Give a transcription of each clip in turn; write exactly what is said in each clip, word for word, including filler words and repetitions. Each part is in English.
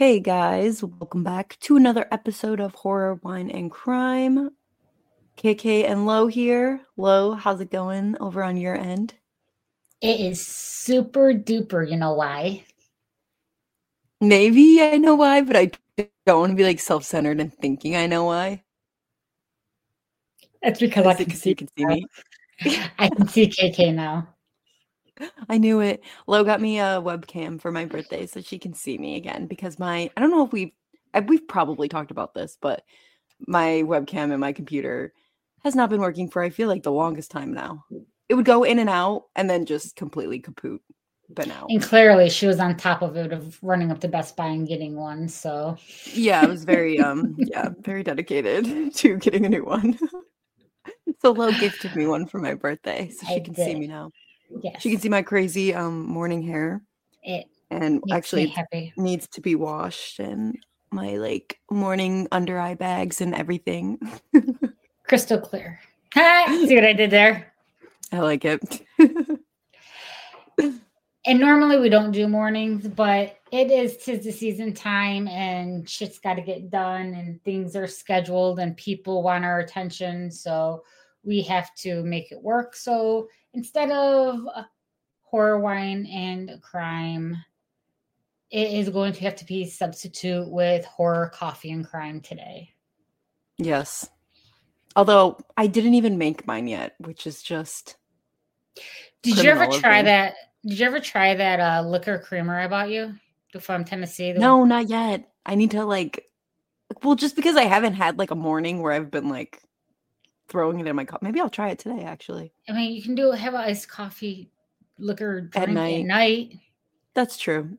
Hey guys, welcome back to another episode of Horror, Wine, and Crime. K K and Lo here. Lo, how's it going over on your end? It is super duper. You know why? Maybe I know why, but I don't want to be like self-centered and thinking I know why. That's because I Is it can 'cause see you can see me. I can see K K now. I knew it. Lo got me a webcam for my birthday so she can see me again because my I don't know if we've we've probably talked about this, but my webcam and my computer has not been working for I feel like the longest time now. It would go in and out and then just completely kaput. Been out. And clearly she was on top of it of running up to Best Buy and getting one. So yeah, I was very um yeah, very dedicated to getting a new one. So Lo gifted me one for my birthday so she I can did. see me now. Yes. She can see my crazy um morning hair. It and actually me happy. needs to be washed and my like morning under eye bags and everything. Crystal clear. See what I did there? I like it. And normally we don't do mornings, but it is tis the season time and shit's got to get done and things are scheduled and people want our attention. So we have to make it work. So instead of horror, wine, and crime, it is going to have to be substitute with horror, coffee, and crime today. Yes. Although I didn't even make mine yet, which is just. Did you ever try that? Did you ever try that uh, liquor creamer I bought you from Tennessee? No, not yet. I need to like, well, just because I haven't had like a morning where I've been like throwing it in my cup. Maybe I'll try it today, actually. I mean, you can do have an iced coffee liquor drink at night. At night. That's true.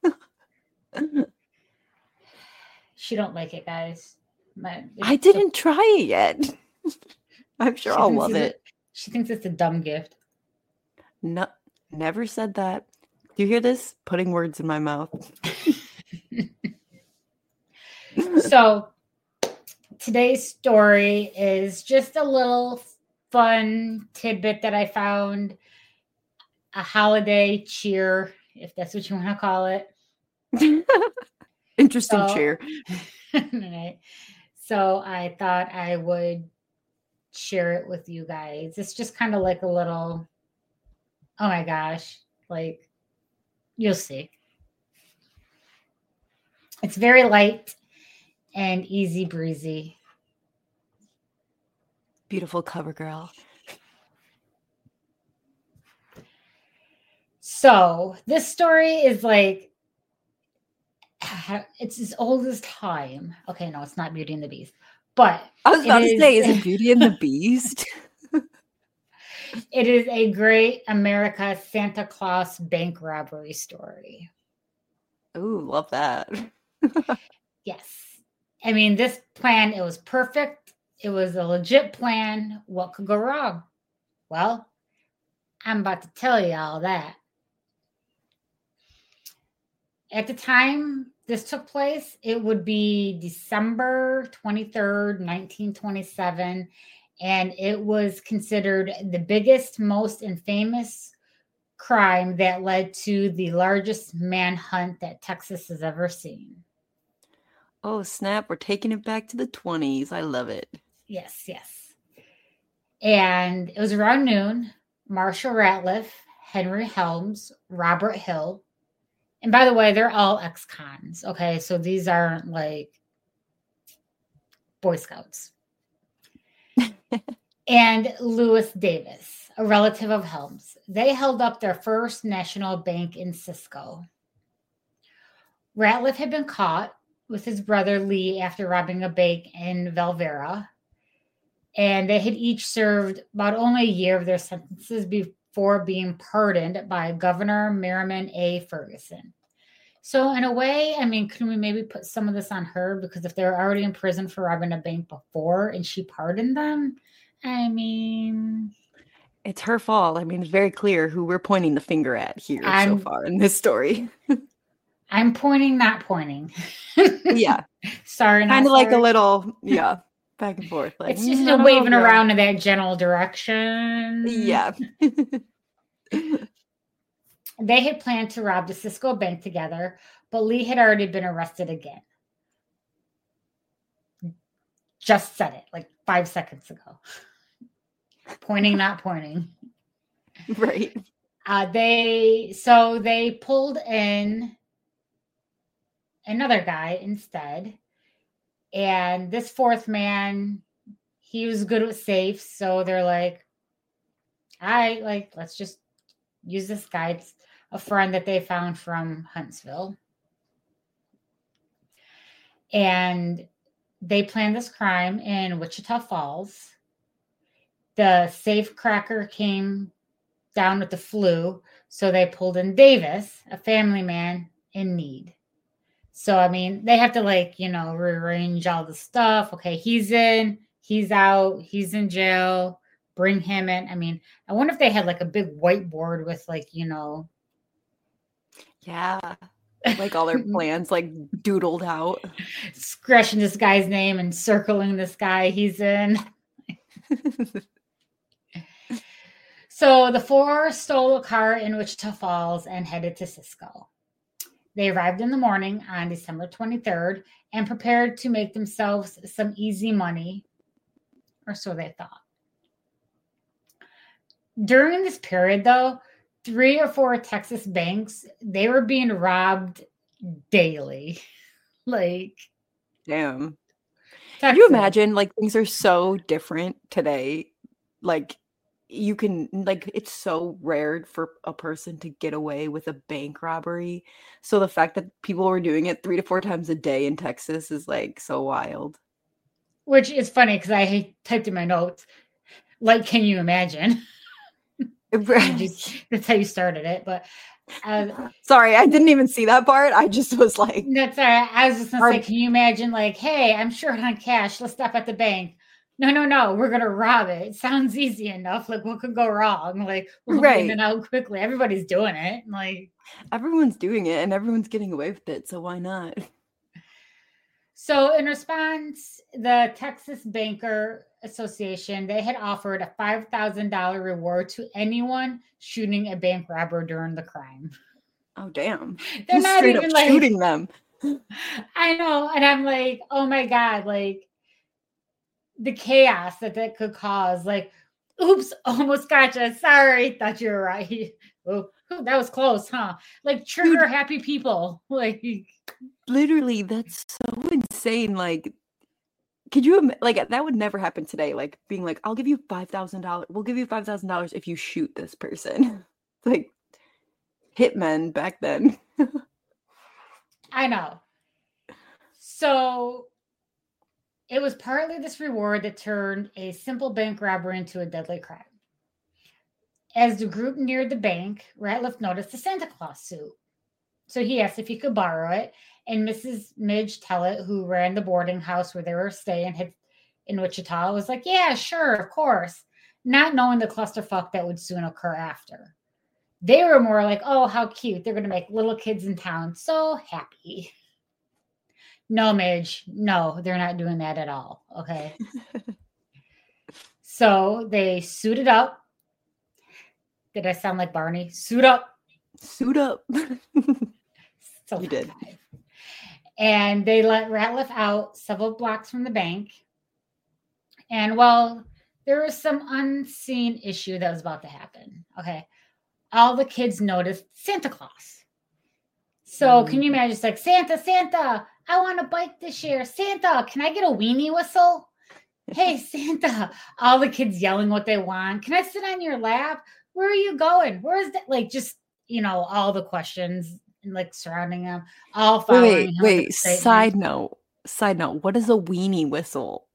She don't like it, guys. My, I didn't so- try it yet. I'm sure she I'll love it. A, she thinks it's a dumb gift. No, never said that. Do you hear this? Putting words in my mouth. So today's story is just a little fun tidbit that I found. A holiday cheer, if that's what you want to call it. Interesting so, cheer. Right. So I thought I would share it with you guys. It's just kind of like a little, oh my gosh, like you'll see. It's very light and easy breezy. Beautiful cover girl. So this story is like, it's as old as time. Okay, no, it's not Beauty and the Beast. But I was about to is, say, is it Beauty and the Beast? It is a great America Santa Claus bank robbery story. Ooh, love that. Yes. I mean, this plan, it was perfect. It was a legit plan. What could go wrong? Well, I'm about to tell you all that. At the time this took place, it would be December twenty-third, nineteen twenty-seven, and it was considered the biggest, most infamous crime that led to the largest manhunt that Texas has ever seen. Oh, snap. We're taking it back to the twenties. I love it. Yes, yes. And it was around noon. Marshall Ratliff, Henry Helms, Robert Hill. And by the way, they're all ex-cons. Okay, so these aren't like Boy Scouts. And Lewis Davis, a relative of Helms. They held up their first national bank in Cisco. Ratliff had been caught with his brother Lee after robbing a bank in Valvera. And they had each served about only a year of their sentences before being pardoned by Governor Merriman A. Ferguson. So in a way, I mean, can we maybe put some of this on her? Because if they're already in prison for robbing a bank before and she pardoned them, I mean... It's her fault. I mean, it's very clear who we're pointing the finger at here I'm, so far in this story. I'm pointing, not pointing. Yeah. Sorry, kind of like a little, yeah, back and forth. Like, it's just mm, a waving know, around in that general direction. Yeah. They had planned to rob the Cisco bank together, but Lee had already been arrested again. Just said it like five seconds ago. Pointing, not pointing. Right. Uh, they so they pulled in another guy instead. And this fourth man, he was good with safes. So they're like, all right, like, let's just use this guy. It's a friend that they found from Huntsville. And they planned this crime in Wichita Falls. The safe cracker came down with the flu. So they pulled in Davis, a family man in need. So, I mean, they have to, like, you know, rearrange all the stuff. Okay, he's in, he's out, he's in jail. Bring him in. I mean, I wonder if they had, like, a big whiteboard with, like, you know. Yeah. Like, all their plans, like, doodled out. Scratching this guy's name and circling this guy he's in. So, the four stole a car in Wichita Falls and headed to Cisco. They arrived in the morning on December twenty-third and prepared to make themselves some easy money, or so they thought. During this period, though, three or four Texas banks, they were being robbed daily. Like, damn. Texas. Can you imagine, like, things are so different today? Like, you can, like, it's so rare for a person to get away with a bank robbery. So the fact that people were doing it three to four times a day in Texas is, like, so wild. Which is funny because I typed in my notes, like, can you imagine? Just, that's how you started it. But uh, sorry, I didn't even see that part. I just was like, that's all right. I was just gonna say, can you imagine, like, hey, I'm short on cash. Let's stop at the bank. No, no, no. We're gonna rob it. It sounds easy enough. Like, what could go wrong? Like, we'll right. in and out quickly. Everybody's doing it. Like, everyone's doing it, and everyone's getting away with it. So why not? So in response, the Texas Banker Association, they had offered a five thousand dollars reward to anyone shooting a bank robber during the crime. Oh, damn. They're Just not straight even up like shooting them. I know. And I'm like, oh my God, like the chaos that that could cause. Like, oops, almost gotcha. Sorry, thought you were right. Oh, that was close, huh? Like trigger Dude, happy people. Like literally, that's so insane. Like, could you, like, that would never happen today. Like, being like, I'll give you five thousand dollars. We'll give you five thousand dollars if you shoot this person. Like, hitmen back then. I know. So it was partly this reward that turned a simple bank robbery into a deadly crime. As the group neared the bank, Ratliff noticed a Santa Claus suit. So he asked if he could borrow it. And Missus Midge Tellett, who ran the boarding house where they were staying had, in Wichita, was like, yeah, sure, of course. Not knowing the clusterfuck that would soon occur after. They were more like, oh, how cute. They're going to make little kids in town so happy. No, Midge. No, they're not doing that at all. Okay. So they suited up. Did I sound like Barney? Suit up. Suit up. So you did. And they let Ratliff out several blocks from the bank. And well, there was some unseen issue that was about to happen. Okay. All the kids noticed Santa Claus. So mm. can you imagine? It's like, Santa, Santa, I want a bike this year. Santa, can I get a weenie whistle? Hey, Santa. All the kids yelling what they want. Can I sit on your lap? Where are you going? Where is that? Like, just, you know, all the questions like surrounding them, all following wait, him. Wait, side note, side note, what is a weenie whistle?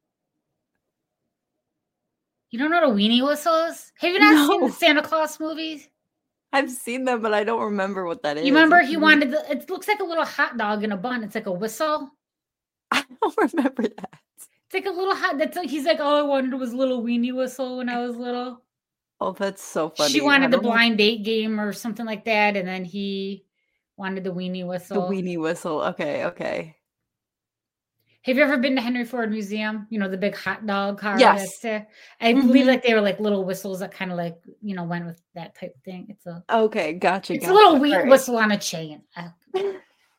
You don't know what a weenie whistle is? Have you not no. seen the Santa Claus movies? I've seen them, but I don't remember what that is. You remember he wanted, the, it looks like a little hot dog in a bun. It's like a whistle. I don't remember that. It's like a little hot, that's like, he's like, all I wanted was a little weenie whistle when I was little. Oh, that's so funny. She wanted the blind know. date game or something like that, and then he wanted the weenie whistle. The weenie whistle. Okay, okay. Have you ever been to Henry Ford Museum? You know, the big hot dog car. Yes. That's I mm-hmm. believe like they were like little whistles that kind of like, you know, went with that type of thing. It's a okay, gotcha. It's gotcha. a little wee- right. whistle on a chain.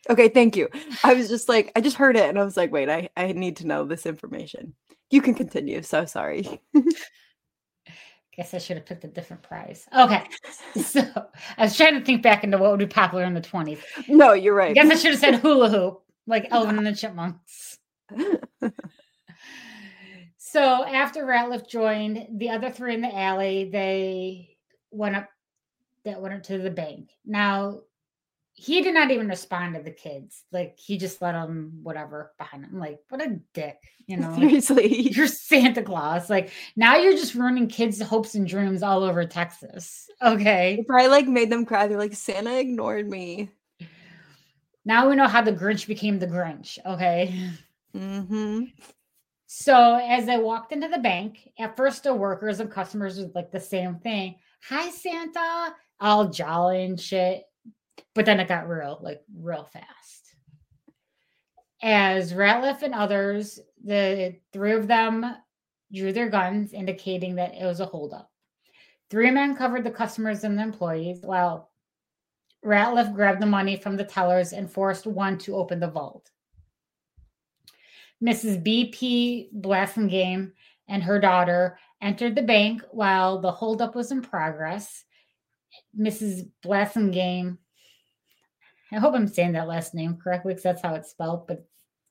Okay, thank you. I was just like, I just heard it and I was like, wait, I, I need to know this information. You can continue. So sorry. Guess I should have picked a different prize. Okay. So I was trying to think back into what would be popular in the twenties. No, you're right. I guess I should have said hula hoop, like Alvin and the Chipmunks. So after Ratliff joined the other three in the alley, they went up that went up to the bank. Now, he did not even respond to the kids. Like, he just let them whatever behind him. Like, what a dick, you know? Seriously. You're Santa Claus. Like, now you're just ruining kids' hopes and dreams all over Texas. Okay. It probably like made them cry. They're like, Santa ignored me. Now we know how the Grinch became the Grinch. Okay. Mm-hmm. So as they walked into the bank, at first the workers and customers was like the same thing. Hi, Santa. All jolly and shit. But then it got real, like real fast. As Ratliff and others, the three of them drew their guns, indicating that it was a holdup. Three men covered the customers and the employees, while Ratliff grabbed the money from the tellers and forced one to open the vault. Missus B P Blassingame and her daughter entered the bank while the holdup was in progress. Missus Blassingame, I hope I'm saying that last name correctly because that's how it's spelled, but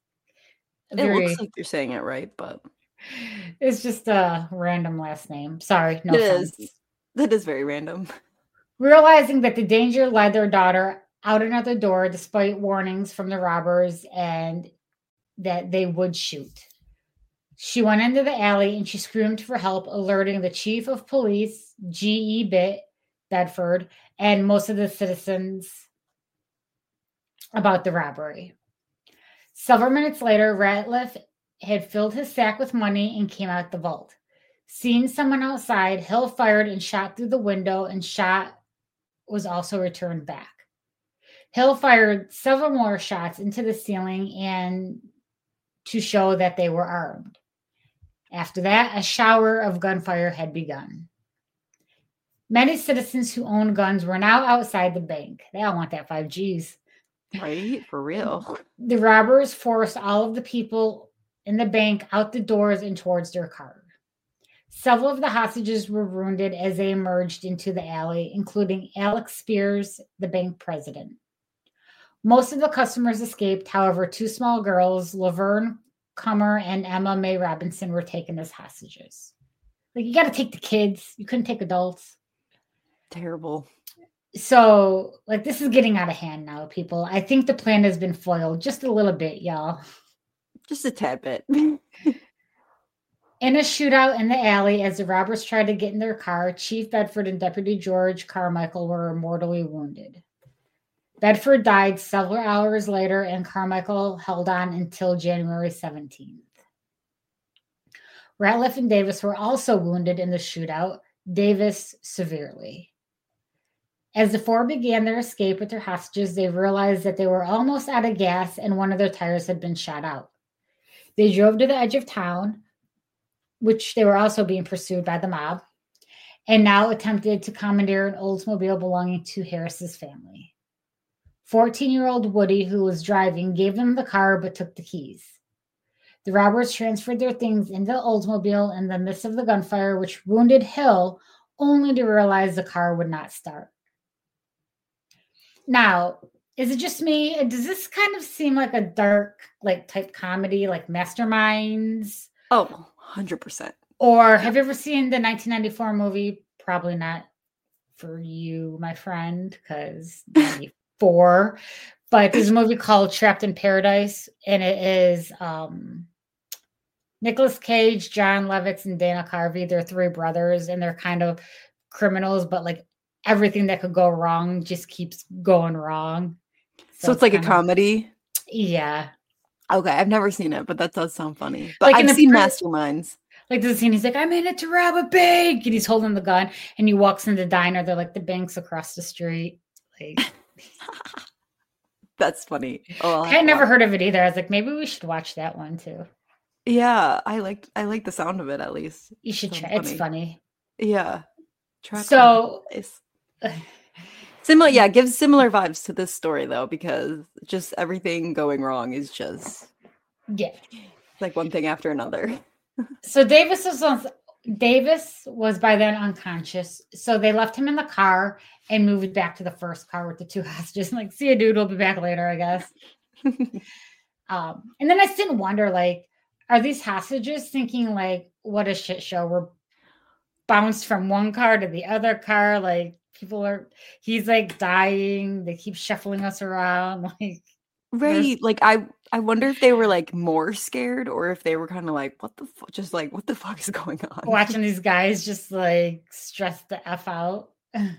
very, it looks like you're saying it right, but it's just a random last name. Sorry, no it offense. is. That is very random. Realizing that the danger led their daughter out another door despite warnings from the robbers and that they would shoot. She went into the alley and she screamed for help, alerting the chief of police, G E Bitt Bedford, and most of the citizens about the robbery. Several minutes later, Ratliff had filled his sack with money and came out the vault. Seeing someone outside, Hill fired and shot through the window, and shot was also returned back. Hill fired several more shots into the ceiling and to show that they were armed. After that, a shower of gunfire had begun. Many citizens who owned guns were now outside the bank. They all want that five G's. Right? For real. The robbers forced all of the people in the bank out the doors and towards their car. Several of the hostages were wounded as they emerged into the alley, including Alex Spears, the bank president. Most of the customers escaped. However, two small girls, Laverne Comer and Emma Mae Robinson, were taken as hostages. Like, you got to take the kids. You couldn't take adults. Terrible. So, like, this is getting out of hand now, people. I think the plan has been foiled just a little bit, y'all. Just a tad bit. In a shootout in the alley, as the robbers tried to get in their car, Chief Bedford and Deputy George Carmichael were mortally wounded. Bedford died several hours later, and Carmichael held on until January seventeenth. Ratliff and Davis were also wounded in the shootout, Davis severely. As the four began their escape with their hostages, they realized that they were almost out of gas and one of their tires had been shot out. They drove to the edge of town, which they were also being pursued by the mob, and now attempted to commandeer an Oldsmobile belonging to Harris's family. fourteen-year-old Woody, who was driving, gave them the car but took the keys. The robbers transferred their things into the Oldsmobile in the midst of the gunfire, which wounded Hill, only to realize the car would not start. Now, is it just me? Does this kind of seem like a dark, like, type comedy, like Masterminds? Oh, one hundred percent. Or have you ever seen the nineteen ninety-four movie? Probably not for you, my friend, because ninety-four. But there's a movie called Trapped in Paradise, and it is um, Nicolas Cage, John Lovitz, and Dana Carvey. They're three brothers, and they're kind of criminals, but like everything that could go wrong just keeps going wrong. So, so it's, it's like a comedy? Of, yeah. Okay, I've never seen it, but that does sound funny. But like I've seen pre- Masterminds. Like the scene, he's like, I'm in it to rob a bank, and he's holding the gun, and he walks into the diner. They're like, the bank's across the street. Like, that's funny. Oh, I had never heard of it either. I was like, maybe we should watch that one too. Yeah, I liked. I like the sound of it at least. You should try. It's funny. Yeah. So, Similar, yeah, gives similar vibes to this story though, because just everything going wrong is just Yeah. like one thing after another. So Davis was on, Davis was by then unconscious. So they left him in the car and moved back to the first car with the two hostages. Like, see you, dude. We'll be back later, I guess. um, and then I sit and wonder, like, are these hostages thinking, like, what a shit show? We're bounced from one car to the other car. Like, people are, he's like dying. They keep shuffling us around. Like, right. Like, I, I wonder if they were like more scared or if they were kind of like, what the fuck? Just like, what the fuck is going on? Watching these guys just like stress the F out. And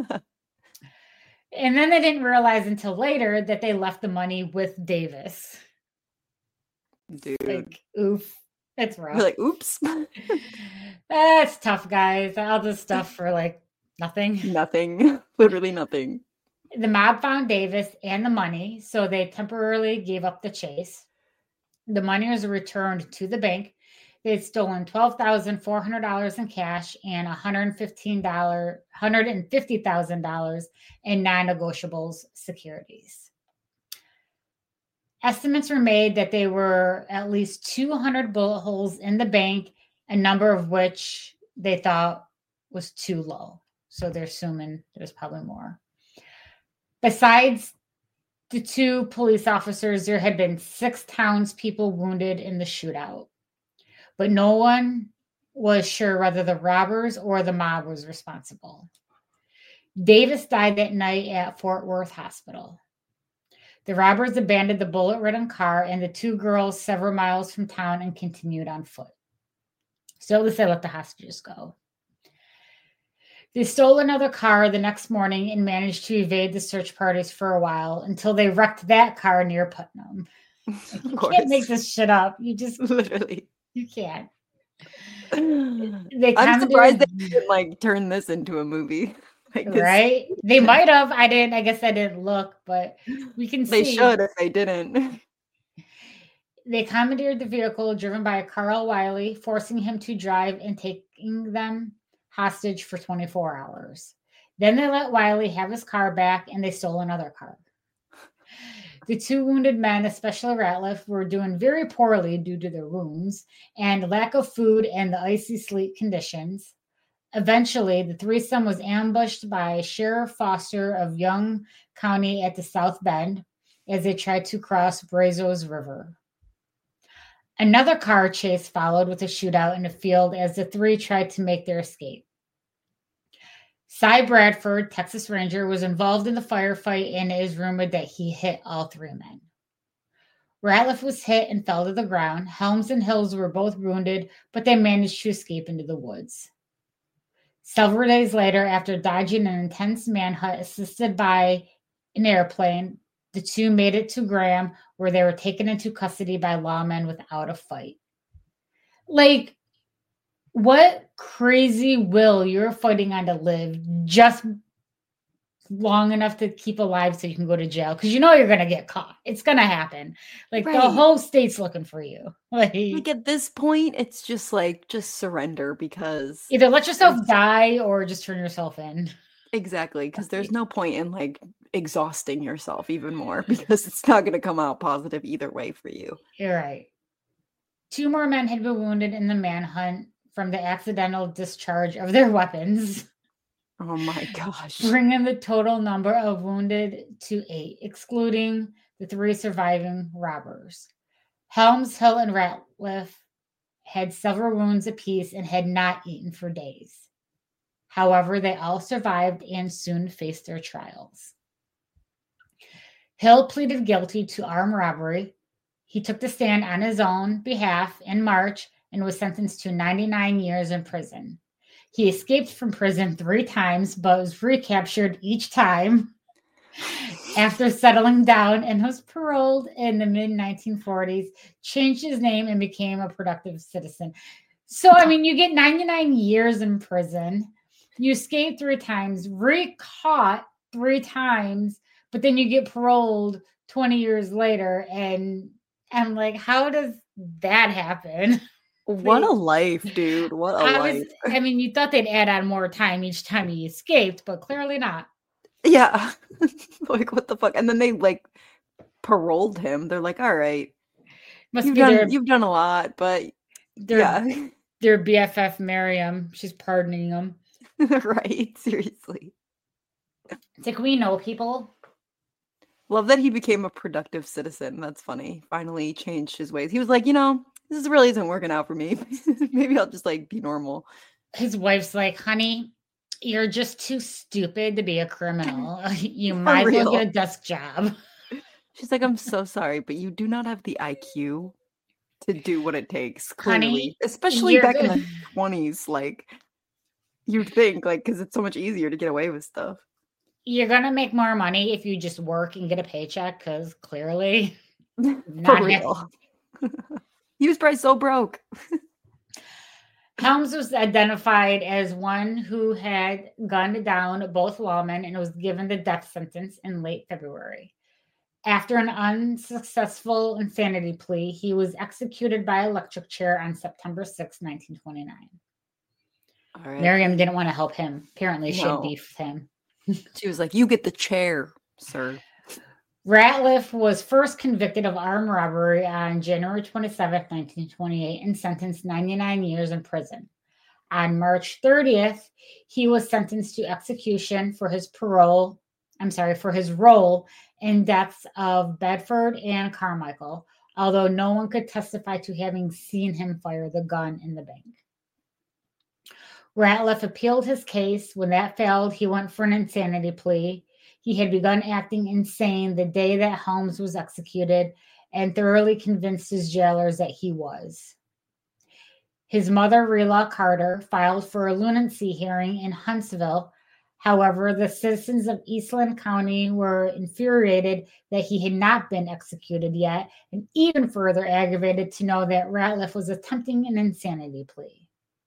then they didn't realize until later that they left the money with Davis. Dude. Like, oof. It's rough. We're like, oops. That's tough, guys. All this stuff for like nothing. Nothing. Literally nothing. The mob found Davis and the money, so they temporarily gave up the chase. The money was returned to the bank. They had stolen twelve thousand four hundred dollars in cash and one hundred fifteen dollars, one hundred fifty thousand dollars in non-negotiables securities. Estimates were made that there were at least two hundred bullet holes in the bank, a number of which they thought was too low. So they're assuming there's probably more. Besides the two police officers, there had been six townspeople wounded in the shootout. But no one was sure whether the robbers or the mob was responsible. Davis died that night at Fort Worth Hospital. The robbers abandoned the bullet-ridden car and the two girls several miles from town and continued on foot. So at least they let the hostages go. They stole another car the next morning and managed to evade the search parties for a while until they wrecked that car near Putnam. Like, you can't make this shit up. You just literally you can't. They I'm surprised they didn't like turn this into a movie. Like this. Right? They might have. I didn't. I guess I didn't look, but we can they see. They should if they didn't. They commandeered the vehicle driven by Carl Wiley, forcing him to drive and taking them hostage for twenty-four hours. Then they let Wiley have his car back and they stole another car. The two wounded men, especially Ratliff, were doing very poorly due to their wounds and lack of food and the icy sleet conditions. Eventually, the threesome was ambushed by Sheriff Foster of Young County at the South Bend as they tried to cross Brazos River. Another car chase followed with a shootout in the field as the three tried to make their escape. Cy Bradford, Texas Ranger, was involved in the firefight, and it is rumored that he hit all three men. Ratliff was hit and fell to the ground. Helms and Hills were both wounded, but they managed to escape into the woods. Several days later, after dodging an intense manhunt assisted by an airplane, the two made it to Graham, where they were taken into custody by lawmen without a fight. Like, what crazy will you're fighting on to live just long enough to keep alive so you can go to jail? Because you know you're going to get caught. It's going to happen. Like, right. The whole state's looking for you. Like, like, at this point, it's just like, just surrender because... Either let yourself die or just turn yourself in. Exactly, because there's no point in, like, exhausting yourself even more because it's not going to come out positive either way for you. You're right. Two more men had been wounded in the manhunt from the accidental discharge of their weapons. Oh my gosh. Bringing the total number of wounded to eight, excluding the three surviving robbers. Helms, Hill, and Ratliff had several wounds apiece and had not eaten for days. However, they all survived and soon faced their trials. Hill pleaded guilty to armed robbery. He took the stand on his own behalf in March and was sentenced to ninety-nine years in prison. He escaped from prison three times, but was recaptured each time after settling down and was paroled in the mid nineteen forties, changed his name, and became a productive citizen. So, I mean, you get ninety-nine years in prison. You escape three times, re-caught three times, but then you get paroled twenty years later. And I'm like, how does that happen? What like, a life, dude. What a I life. Was, I mean, you thought they'd add on more time each time he escaped, but clearly not. Yeah. Like, what the fuck? And then they, like, paroled him. They're like, all right, Must you've be done their you've done a lot, but their yeah. their B F F Miriam. She's pardoning him. Right? Seriously. It's like, we know people. Love that he became a productive citizen. That's funny. Finally changed his ways. He was like, you know, this really isn't working out for me. Maybe I'll just like be normal. His wife's like, honey, you're just too stupid to be a criminal. You For might as well real. get a desk job. She's like, I'm so sorry, but you do not have the I Q to do what it takes, clearly. Honey, Especially you're back in good. the twenties, like, you'd think, like, because it's so much easier to get away with stuff. You're going to make more money if you just work and get a paycheck, because clearly For not real. He was probably so broke. Helms was identified as one who had gunned down both lawmen and was given the death sentence in late February. After an unsuccessful insanity plea, he was executed by electric chair on September sixth, nineteen twenty-nine. All right. Miriam didn't want to help him. Apparently, she No. had beef with him. She was like, you get the chair, sir. Ratliff was first convicted of armed robbery on January twenty-seventh, nineteen twenty-eight, and sentenced ninety-nine years in prison. On March thirtieth, he was sentenced to execution for his parole, I'm sorry, for his role in deaths of Bedford and Carmichael, although no one could testify to having seen him fire the gun in the bank. Ratliff appealed his case. When that failed, he went for an insanity plea. He had begun acting insane the day that Helms was executed and thoroughly convinced his jailers that he was. His mother, Rela Carter, filed for a lunacy hearing in Huntsville. However, the citizens of Eastland County were infuriated that he had not been executed yet, and even further aggravated to know that Ratliff was attempting an insanity plea.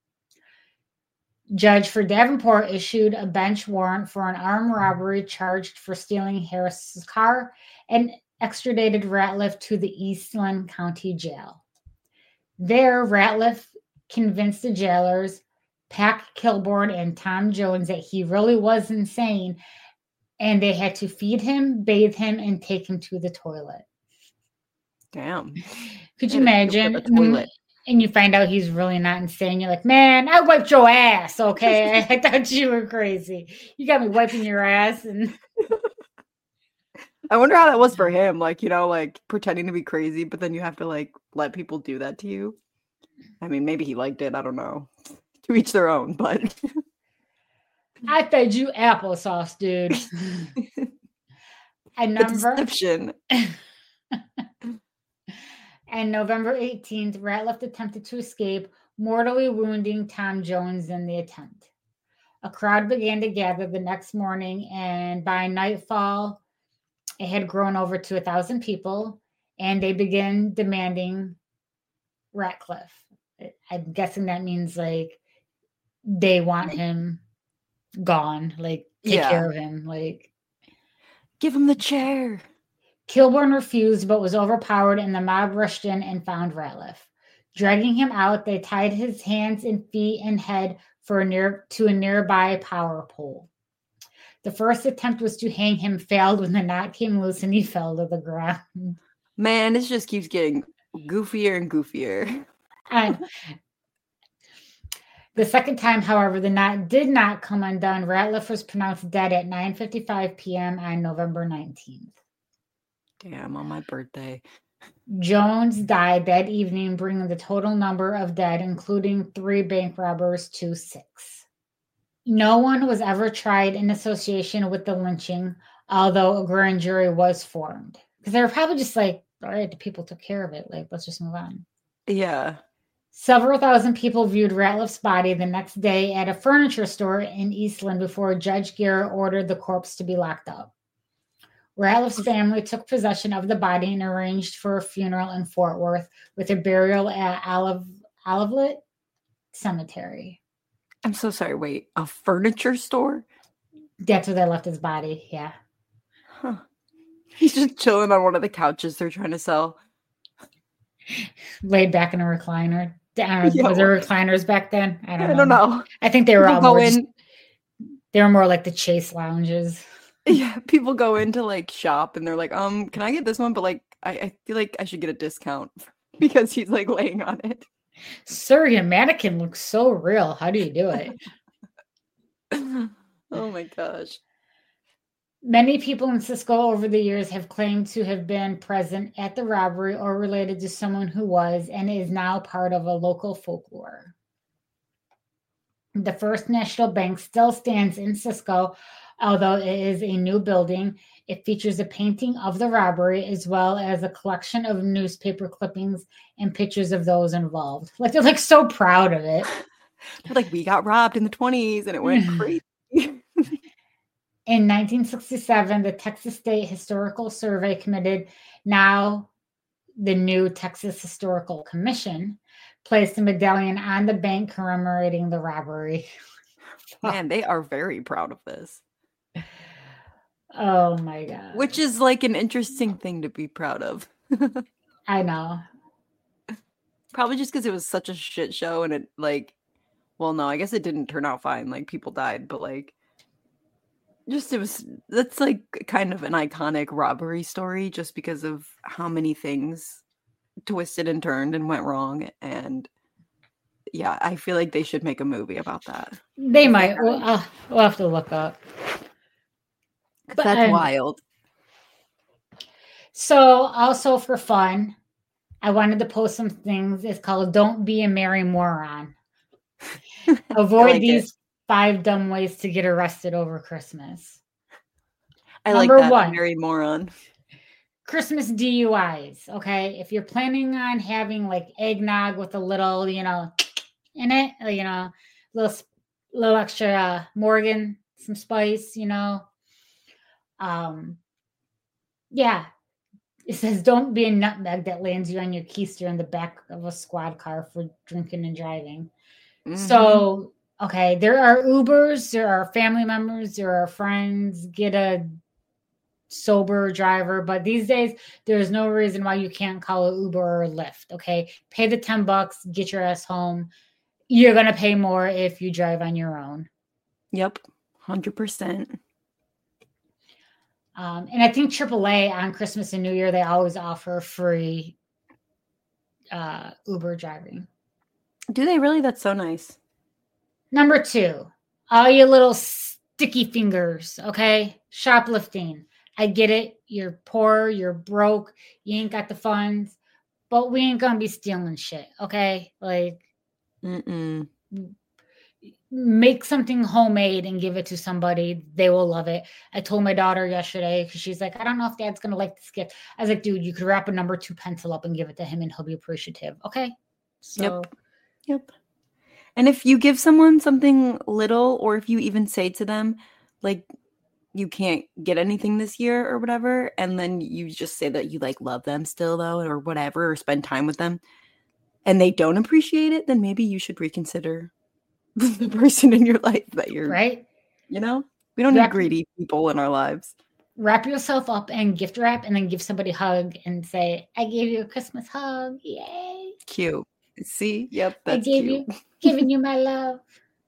Judge for Davenport issued a bench warrant for an armed robbery charged for stealing Harris's car and extradited Ratliff to the Eastland County Jail. There, Ratliff convinced the jailers, Pack Kilborn and Tom Jones, that he really was insane, and they had to feed him, bathe him, and take him to the toilet. Damn. Could you imagine? The toilet. And you find out he's really not insane. You're like, man, I wiped your ass, okay? I thought you were crazy. You got me wiping your ass. And I wonder how that was for him. Like, you know, like pretending to be crazy, but then you have to like let people do that to you. I mean, maybe he liked it. I don't know. To each their own, but I fed you applesauce, dude. And number deception. And November eighteenth, Ratliff attempted to escape, mortally wounding Tom Jones in the attempt. A crowd began to gather the next morning, and by nightfall, it had grown over to a thousand people, and they began demanding Ratliff. I'm guessing that means like they want him gone, like take Yeah. care of him, like give him the chair. Kilborn refused, but was overpowered, and the mob rushed in and found Ratliff. Dragging him out, they tied his hands and feet and head for a near to a nearby power pole. The first attempt was to hang him, failed when the knot came loose and he fell to the ground. Man, this just keeps getting goofier and goofier. And the second time, however, the knot did not come undone. Ratliff was pronounced dead at nine fifty-five p.m. on November nineteenth. Damn, on my birthday. Jones died that evening, bringing the total number of dead, including three bank robbers, to six. No one was ever tried in association with the lynching, although a grand jury was formed. Because they were probably just like, all right, the people took care of it. Like, let's just move on. Yeah. Several thousand people viewed Ratliff's body the next day at a furniture store in Eastland before Judge Gear ordered the corpse to be locked up. Ratliff's family took possession of the body and arranged for a funeral in Fort Worth with a burial at Olive, Olivelet Cemetery. I'm so sorry. Wait, a furniture store? That's where they left his body, yeah. Huh. He's just chilling on one of the couches they're trying to sell. Laid back in a recliner. I don't know, Yeah. was there recliners back then? I don't I know. don't know. I think they were People all go more in. just, they were more like the Chase lounges. Yeah, people go into like shop and they're like, um, can I get this one? But like, I, I feel like I should get a discount because he's like laying on it. Sir, your mannequin looks so real. How do you do it? Oh my gosh. Many people in Cisco over the years have claimed to have been present at the robbery or related to someone who was and is now part of a local folklore. The First National Bank still stands in Cisco, although it is a new building. It features a painting of the robbery as well as a collection of newspaper clippings and pictures of those involved. Like they're like so proud of it. They're like, we got robbed in the twenties and it went crazy. In nineteen sixty-seven, the Texas State Historical Survey Committee, now the new Texas Historical Commission, placed a medallion on the bank commemorating the robbery. Man, they are very proud of this. Oh my God. Which is like an interesting thing to be proud of. I know. Probably just because it was such a shit show and it like, well, no, I guess it didn't turn out fine. Like people died, but like, just it was, that's like kind of an iconic robbery story just because of how many things twisted and turned and went wrong. And yeah, I feel like they should make a movie about that. They might. We'll, uh, we'll have to look up. But, that's um, wild. So also for fun, I wanted to post some things. It's called Don't Be a Merry Moron. Avoid like these it. five dumb ways to get arrested over Christmas. I Number like that, one, Merry Moron. Christmas D U Is, okay? If you're planning on having like eggnog with a little, you know, in it, you know, little, little extra uh, Morgan, some spice, you know. Um, yeah. It says, don't be a nutmeg that lands you on your keister in the back of a squad car for drinking and driving. Mm-hmm. So, okay, there are Ubers, there are family members, there are friends. Get a sober driver, but these days there's no reason why you can't call an Uber or a Lyft. Okay, pay the ten bucks, get your ass home. You're gonna pay more if you drive on your own. Yep, one hundred percent. Um, and I think triple A on Christmas and New Year, they always offer free uh, Uber driving. Do they really? That's so nice. Number two, all you little sticky fingers, okay? Shoplifting. I get it. You're poor. You're broke. You ain't got the funds. But we ain't going to be stealing shit, okay? Like, Mm-mm. make something homemade and give it to somebody. They will love it. I told my daughter yesterday because she's like, I don't know if dad's going to like this gift. I was like, dude, you could wrap a number two pencil up and give it to him and he'll be appreciative, okay? So, yep. Yep. And if you give someone something little, or if you even say to them, like, you can't get anything this year or whatever, and then you just say that you like love them still though, or whatever, or spend time with them, and they don't appreciate it, then maybe you should reconsider the person in your life that you're, right? You know, we don't wrap, need greedy people in our lives. Wrap yourself up and gift wrap, and then give somebody a hug and say, I gave you a Christmas hug. Yay. Cute. See? Yep, that's I gave cute. You, giving you my love.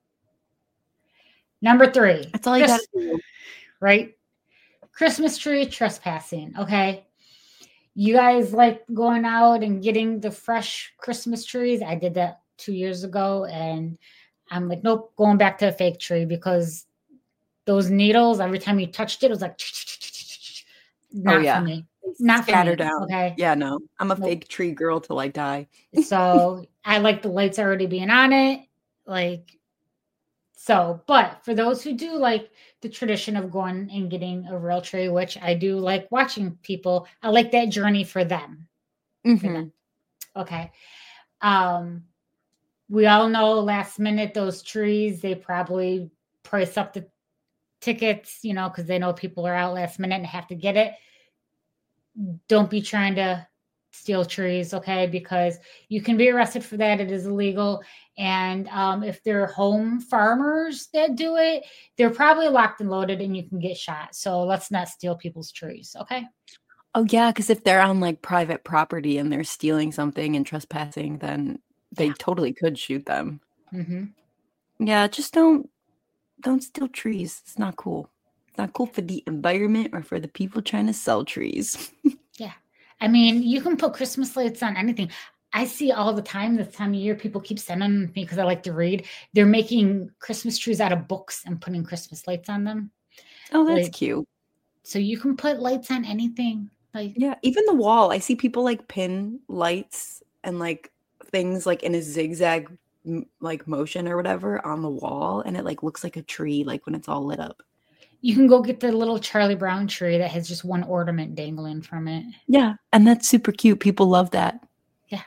Number three. That's all you got to do. Right? Christmas tree trespassing, okay? You guys like going out and getting the fresh Christmas trees? I did that two years ago, and I'm like, nope, going back to a fake tree because those needles, every time you touched it, it was like, not oh, yeah. for me. Not Scatter for me, down. Okay. Yeah, no. I'm a nope. fake tree girl till I die. So I like the lights already being on it. Like, so, but for those who do like the tradition of going and getting a real tree, which I do like watching people, I like that journey for them. Mm-hmm. For them. Okay. Um, we all know last minute, those trees, they probably price up the tickets, you know, because they know people are out last minute and have to get it. Don't be trying to steal trees, okay? Because you can be arrested for that. It is illegal. And um, if they're home farmers that do it, they're probably locked and loaded and you can get shot. So let's not steal people's trees, okay? Oh, yeah, because if they're on like private property and they're stealing something and trespassing, then they yeah. totally could shoot them. Mm-hmm. Yeah, just don't don't steal trees. It's not cool. It's not cool for the environment or for the people trying to sell trees. Yeah. I mean, you can put Christmas lights on anything. I see all the time this time of year, people keep sending them to me because I like to read. They're making Christmas trees out of books and putting Christmas lights on them. Oh, that's Like, cute. so you can put lights on anything. Like, Yeah, even the wall. I see people like pin lights and like things like in a zigzag m- like motion or whatever on the wall, and it like looks like a tree like when it's all lit up. you can go get the little Charlie Brown tree that has just one ornament dangling from it. Yeah, and that's super cute. People love that. Yeah.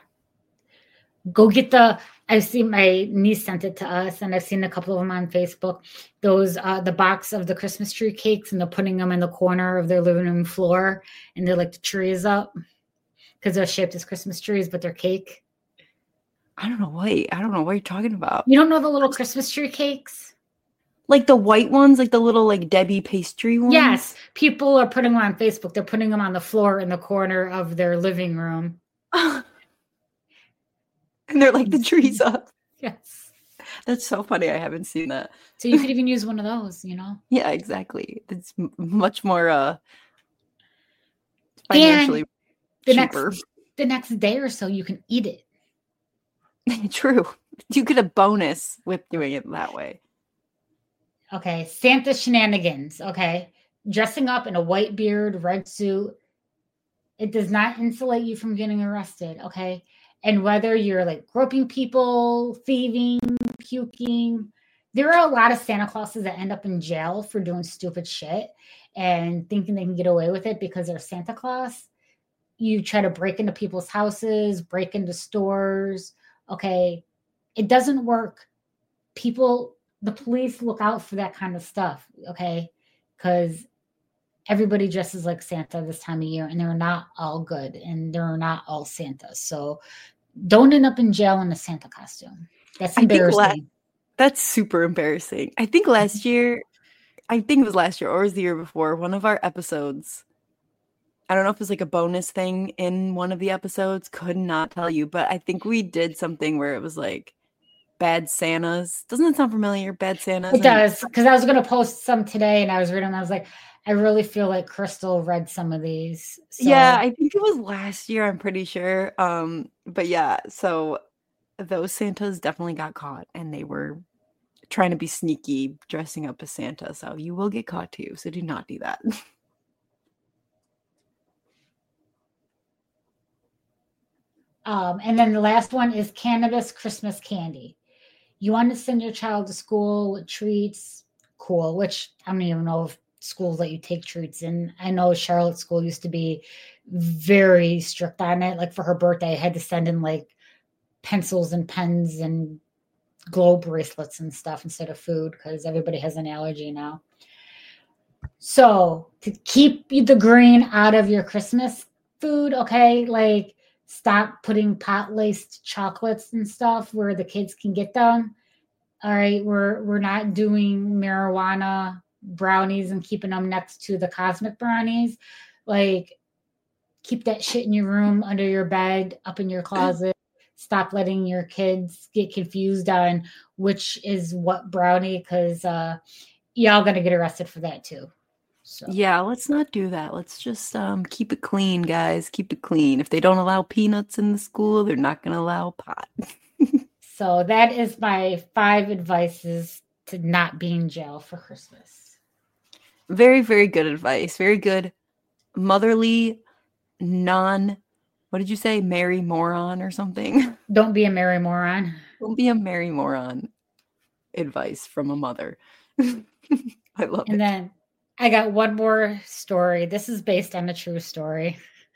Go get the, I've seen my niece sent it to us, and I've seen a couple of them on Facebook. Those, uh, the box of the Christmas tree cakes, and they're putting them in the corner of their living room floor, and they're like the trees up because they're shaped as Christmas trees, but they're cake. I don't know what I don't know what you're talking about. You don't know the little Christmas tree cakes? Like the white ones, like the little like Debbie pastry ones. Yes, people are putting them on Facebook. They're putting them on the floor in the corner of their living room. And they're like the trees up. Yes. That's so funny. I haven't seen that. So you could even use one of those, you know? Yeah, exactly. It's m- much more uh financially And the cheaper. next the next day or so you can eat it. True. You get a bonus with doing it that way. Okay, Santa shenanigans. Okay, dressing up in a white beard, red suit. It does not insulate you from getting arrested. Okay, and whether you're like groping people, thieving, puking, there are a lot of Santa Clauses that end up in jail for doing stupid shit and thinking they can get away with it because they're Santa Claus. You try to break into people's houses, break into stores. Okay, it doesn't work. People. The police look out for that kind of stuff, okay? Because everybody dresses like Santa this time of year, and they're not all good, and they're not all Santas. So don't end up in jail in a Santa costume. That's embarrassing. I think la- that's super embarrassing. I think last year, I think it was last year or it was the year before, one of our episodes, I don't know if it was like a bonus thing in one of the episodes, could not tell you, but I think we did something where it was like, Bad Santas. Doesn't it sound familiar? Bad Santas. It does, because I was going to post some today, and I was reading them. I was like, I really feel like Crystal read some of these. So. Yeah, I think it was last year. I'm pretty sure. Um, but yeah, so those Santas definitely got caught, and they were trying to be sneaky, dressing up as Santa. So you will get caught too. So do not do that. Um, and then the last one is cannabis Christmas candy. You want to send your child to school with treats, cool, which I don't even know if schools let you take treats in. I know Charlotte's school used to be very strict on it. Like for her birthday, I had to send in like pencils and pens and glow bracelets and stuff instead of food because everybody has an allergy now. So to keep the green out of your Christmas food, okay, like stop putting pot-laced chocolates and stuff where the kids can get them. All right, we're we're not doing marijuana brownies and keeping them next to the cosmic brownies. Like, keep that shit in your room, under your bed, up in your closet. Stop letting your kids get confused on which is what brownie, because uh, y'all gonna get arrested for that too. So. Yeah, let's not do that. Let's just um, keep it clean, guys. Keep it clean. If they don't allow peanuts in the school, they're not going to allow pot. So that is my five advices to not be in jail for Christmas. Very, very good advice. Very good motherly, non, what did you say? Merry moron or something? Don't be a merry moron. Don't be a merry moron advice from a mother. I love and it. And then I got one more story. This is based on a true story.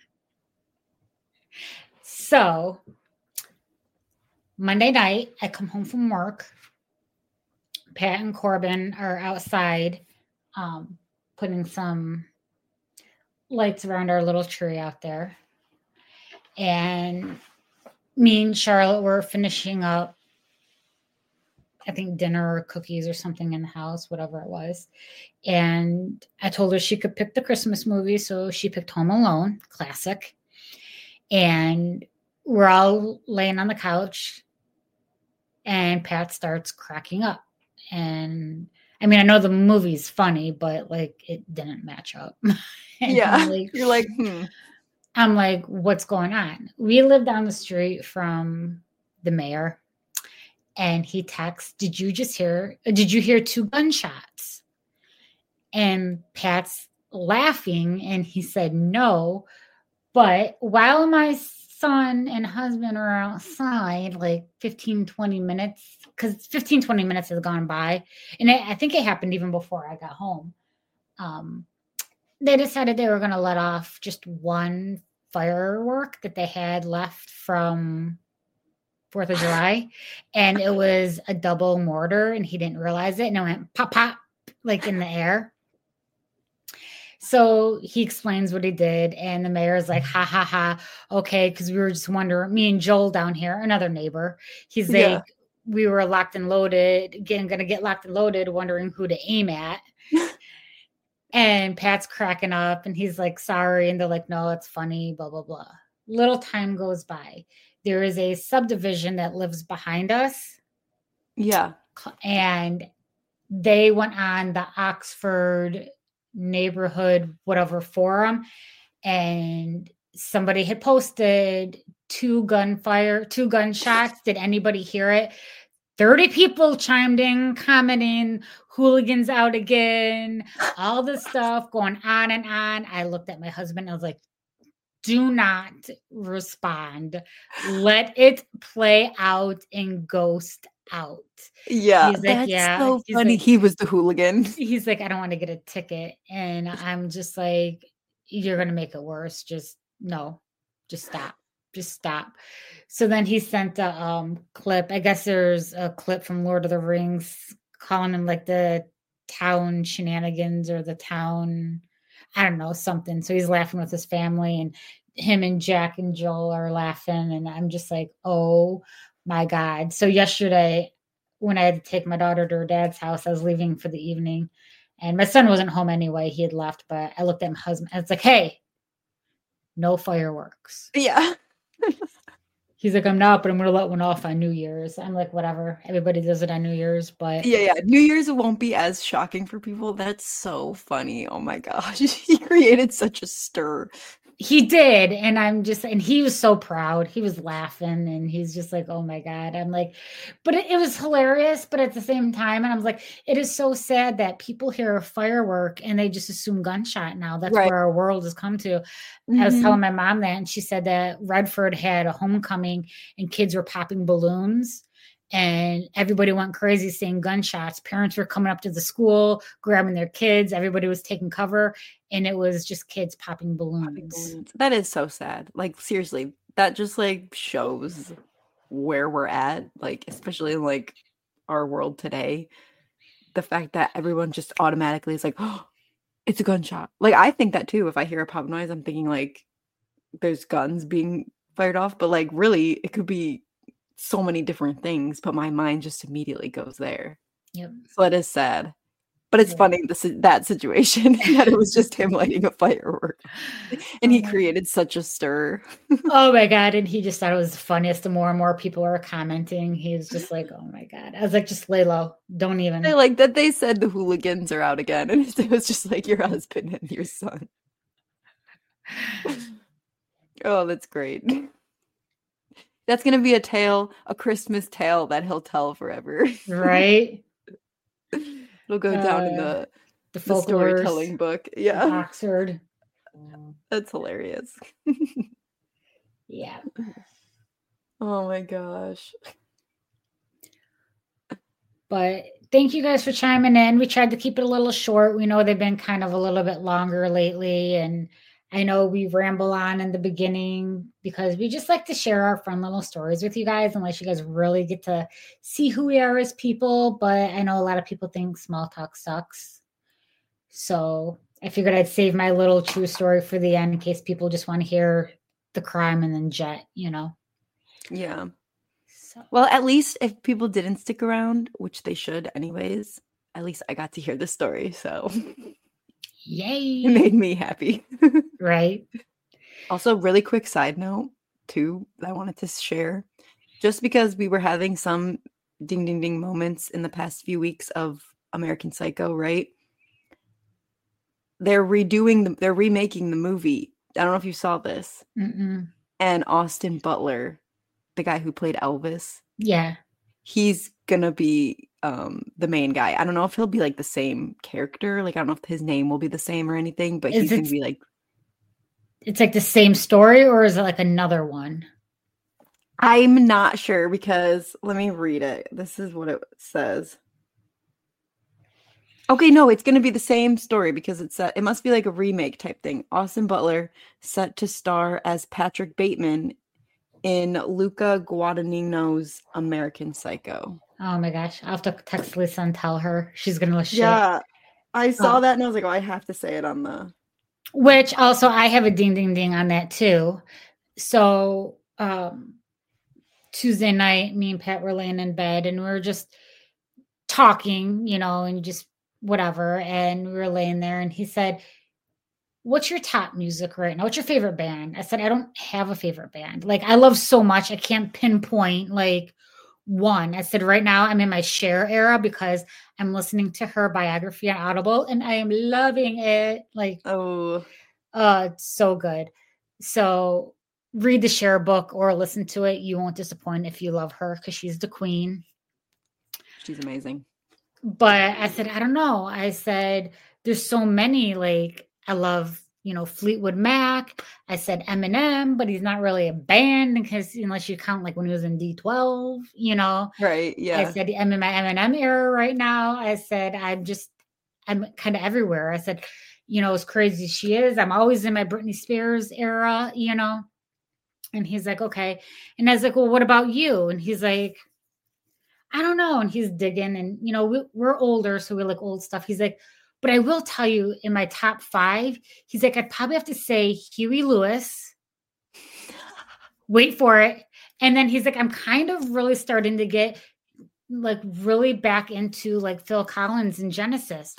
So, Monday night, I come home from work. Pat and Corbin are outside um, putting some lights around our little tree out there. And me and Charlotte were finishing up, I think, dinner or cookies or something in the house, whatever it was. And I told her she could pick the Christmas movie. So she picked Home Alone, classic. And we're all laying on the couch. And Pat starts cracking up. And I mean, I know the movie's funny, but like it didn't match up. And Yeah. I'm like, You're like, hmm. I'm like, what's going on? We live down the street from the mayor, and he texts, Did you just hear did you hear two gunshots? And Pat's laughing, and he said no. But while my son and husband are outside, like fifteen, twenty minutes, because fifteen, twenty minutes has gone by, and I, I think it happened even before I got home. Um, they decided they were going to let off just one firework that they had left from Fourth of July, and it was a double mortar, and he didn't realize it, and it went pop, pop, like in the air. So he explains what he did, and the mayor's like, ha, ha, ha. Okay, because we were just wondering, me and Joel down here, another neighbor, he's Yeah. like, we were locked and loaded, again, going to get locked and loaded, wondering who to aim at. And Pat's cracking up, and he's like, sorry. And they're like, no, it's funny, blah, blah, blah. Little time goes by. There is a subdivision that lives behind us. Yeah. And they went on the Oxford neighborhood whatever forum, and somebody had posted two gunfire two gunshots. Did anybody hear it? thirty people chimed in, commenting, hooligans out again, all this stuff going on and on. I looked at my husband, I was like, do not respond, let it play out and ghost out. Yeah, he's like, that's yeah so he's funny. like, He was the hooligan. He's like, I don't want to get a ticket. And I'm just like, you're going to make it worse. Just no, just stop. Just stop. So then he sent a um, clip. I guess there's a clip from Lord of the Rings calling him like the town shenanigans or the town, I don't know, something. So he's laughing with his family, and him and Jack and Joel are laughing. And I'm just like, oh my God. So yesterday, when I had to take my daughter to her dad's house, I was leaving for the evening, and my son wasn't home anyway. He had left, but I looked at my husband, and it's like, hey, no fireworks. Yeah. He's like, I'm not, but I'm going to let one off on New Year's. I'm like, whatever. Everybody does it on New Year's, but Yeah, yeah. New Year's won't be as shocking for people. That's so funny. Oh my gosh. He created such a stir. he did. And I'm just, and he was so proud. He was laughing, and he's just like, oh my God. I'm like, but it, it was hilarious. But at the same time, and I was like, it is so sad that people hear a firework and they just assume gunshot now. That's Right. where our world has come to. Mm-hmm. I was telling my mom that, and she said that Redford had a homecoming and kids were popping balloons. And everybody went crazy saying gunshots. Parents were coming up to the school, grabbing their kids. Everybody was taking cover, and it was just kids popping balloons. Popping balloons. That is so sad. Like, seriously, that just like shows where we're at, like, especially in like our world today. The fact that everyone just automatically is like, oh, it's a gunshot. Like, I think that too. If I hear a pop noise, I'm thinking like there's guns being fired off, but like really it could be so many different things, but my mind just immediately goes there. Yep. So it is sad, but it's Yeah. funny this that situation that it was just him lighting a firework, and he Oh. created such a stir. Oh my God. And he just thought it was the funniest. The more and more people were commenting, he was just like, oh my God. I was like, just lay low. Don't even. I like that they said the hooligans are out again, and it was just like your husband and your son. Oh, that's great. That's going to be a tale, a Christmas tale that he'll tell forever. Right? It'll go down in Uh, the, The the folklore storytelling book. Yeah, Oxford. that's hilarious. Yeah. Oh my gosh. But thank you guys for chiming in. We tried to keep it a little short. We know they've been kind of a little bit longer lately. And I know we ramble on in the beginning because we just like to share our fun little stories with you guys, unless you guys really get to see who we are as people. But I know a lot of people think small talk sucks. So I figured I'd save my little true story for the end in case people just want to hear the crime and then jet, you know? Yeah. So Well, at least if people didn't stick around, which they should anyways, at least I got to hear the story. So yay. it made me happy. Right. Also, really quick side note, too, that I wanted to share. Just because we were having some ding ding ding moments in the past few weeks of American Psycho, right? They're redoing the, they're remaking the movie. I don't know if you saw this. Mm-mm. And Austin Butler, the guy who played Elvis, Yeah. he's gonna be um the main guy. I don't know if he'll be like the same character. Like I don't know if his name will be the same or anything, but Is he's it, gonna be like it's like the same story, or is it like another one? I'm not sure because let me read it. This is what it says. Okay, no, it's going to be the same story because it's uh, it must be like a remake type thing. Austin Butler set to star as Patrick Bateman in Luca Guadagnino's American Psycho. Oh my gosh. I'll have to text Lisa and tell her. She's going to shit. Yeah, I saw Oh. that and I was like, oh, I have to say it on the... Which also, I have a ding, ding, ding on that too. So um, Tuesday night, me and Pat were laying in bed and we were just talking, you know, and just whatever. And we were laying there and he said, what's your top music right now? What's your favorite band? I said, I don't have a favorite band. Like, I love so much. I can't pinpoint like one. I said, right now I'm in my Cher era because I'm listening to her biography on Audible and I am loving it. Like, oh, uh, it's so good. So read the Cher book or listen to it. You won't disappoint if you love her because she's the queen. She's amazing. But I said, I don't know. I said, there's so many, like, I love, you know, Fleetwood Mac. I said Eminem, but he's not really a band because unless you count like when he was in D twelve, you know. Right, yeah. I said, I'm in my Eminem era right now. I said, I'm just, I'm kind of everywhere. I said, you know, as crazy as she is, I'm always in my Britney Spears era, you know. And he's like, okay. And I was like, well, what about you? And he's like, I don't know. And he's digging and, you know, we, we're older. So we like old stuff. He's like, but I will tell you in my top five, he's like, I'd probably have to say Huey Lewis. Wait for it. And then he's like, I'm kind of really starting to get like really back into like Phil Collins and Genesis.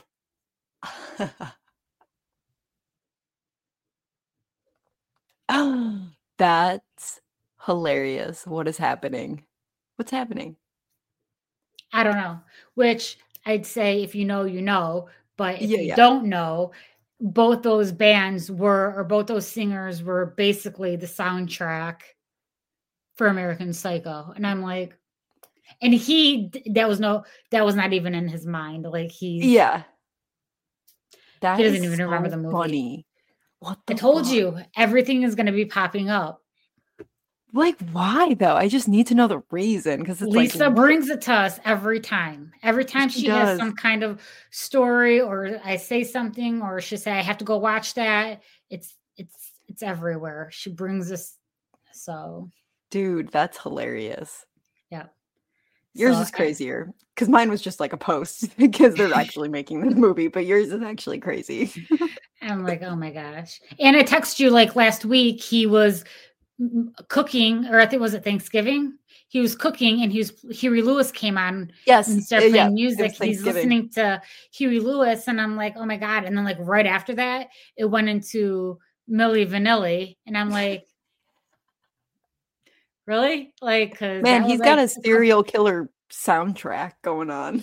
Oh, that's hilarious. What is happening? What's happening? I don't know, which I'd say if you know, you know, but if Yeah, you yeah. don't know, both those bands were, or both those singers were basically the soundtrack for American Psycho. And I'm like, and he, that was no, that was not even in his mind. Like he's, Yeah. That he doesn't is even so remember the movie. funny. What the I told fuck? you, everything is going to be popping up. Like, why though? I just need to know the reason because it's Lisa like, brings it to us every time. Every time She she, has does. some kind of story, or I say something, or she say I have to go watch that. It's it's it's everywhere. She brings us. So, dude, that's hilarious. yeah. Yours So, is crazier because mine was just like a post because they're actually making this movie, but yours is actually crazy. I'm like, oh my gosh! And I texted you like last week. He was cooking, or I think was it Thanksgiving? He was cooking, and he was Huey Lewis came on. Yes, and he started uh, yeah, playing it music. was He's Thanksgiving. listening to Huey Lewis, and I'm like, oh my god! And then like right after that, it went into Milli Vanilli, and I'm like, really? Like, because Man, that was he's got like, a serial killer soundtrack going on.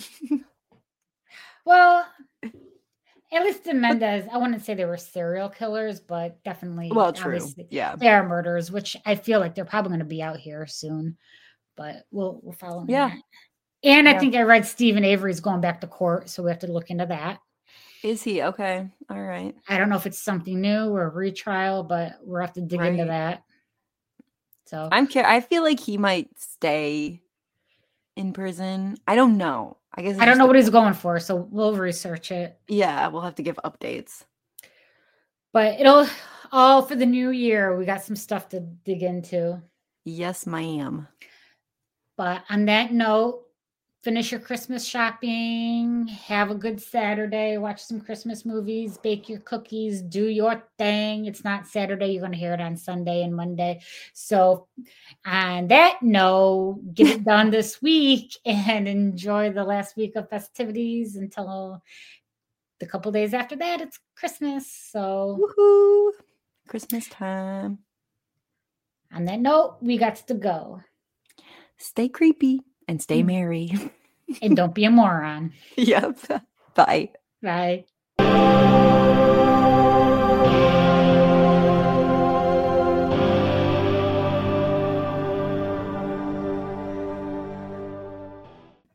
well, at least the Mendez, I wouldn't say they were serial killers, but definitely, Well, true. obviously, Yeah. they are murders, which I feel like they're probably going to be out here soon. But we'll we'll follow. Yeah. That. And Yeah. I think I read Stephen Avery's going back to court, so we have to look into that. Is he? Okay. All right. I don't know if it's something new or a retrial, but we'll have to dig Right. into that. So I'm curious. I feel like he might stay in prison. I don't know. I guess I don't know what he's going for, so we'll research it. Yeah, we'll have to give updates. But it'll all for the new year. We got some stuff to dig into. Yes, ma'am. But on that note, finish your Christmas shopping, have a good Saturday, watch some Christmas movies, bake your cookies, do your thing. It's not Saturday. You're going to hear it on Sunday and Monday. So on that note, get it done this week and enjoy the last week of festivities until the couple days after that. It's Christmas. So woohoo! Christmas time. On that note, we got to go. Stay creepy and stay merry. And don't be a moron. Yep. Bye. Bye.